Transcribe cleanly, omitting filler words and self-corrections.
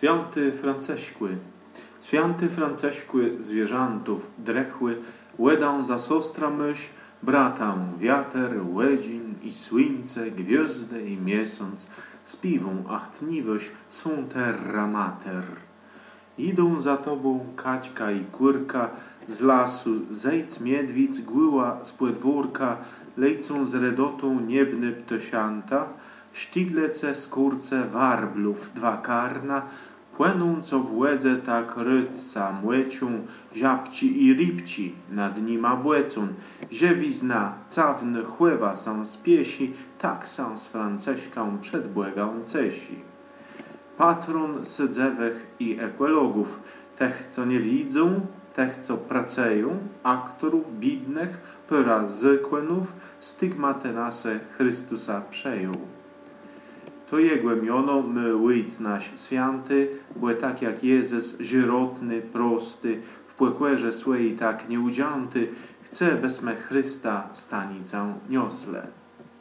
Święty Franceśkły zwierzętów drechły, łedą za sostra myśl, bratam wiater, łedzin i słońce, gwiazdy i miesiąc, spiwą achtniwość swą terra mater. Idą za tobą Kaćka i Kurka, z lasu zejc miedwic, głyła z podwórka, lecą z redotą niebny ptosianta, sztyglece, skórce, warblów, dwa karna, płynąco w łedze tak rytca młecią, ziapci i rybci nad nima błecą, ziewizna, cawny, chływa są z piesi, tak są z Franceśką przed błegą cesi. Patron sydzewych i ekologów, tych co nie widzą, tych co pracują, aktorów bidnych, pyra zykłenów, stygmaty nasze Chrystusa przejął. To jego miono my łyjc nasz święty, bo tak jak Jezus żyrotny, prosty, w płekłerze swojej tak nieudzianty, chce bezme Chrysta stanicę niosle.